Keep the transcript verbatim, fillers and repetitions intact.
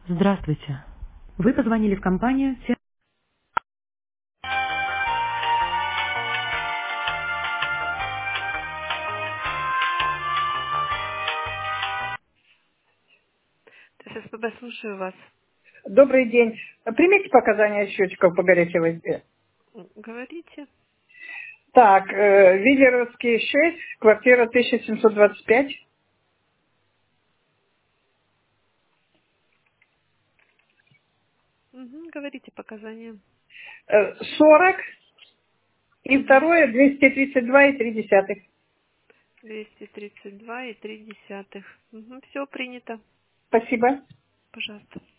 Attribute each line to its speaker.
Speaker 1: Здравствуйте. Вы позвонили в компанию Сер- ССПБ, слушаю вас.
Speaker 2: Добрый день. Примите показания счетчиков по горячей воде.
Speaker 1: Говорите.
Speaker 2: Так, э, Виллеровский шесть, квартира тысяча семьсот двадцать пять,
Speaker 1: Угу, говорите показания.
Speaker 2: э, сорок и
Speaker 1: Угу.
Speaker 2: второе двести тридцать два и три десятых.
Speaker 1: двести тридцать два и три десятых. Угу, все принято.
Speaker 2: Спасибо.
Speaker 1: Пожалуйста.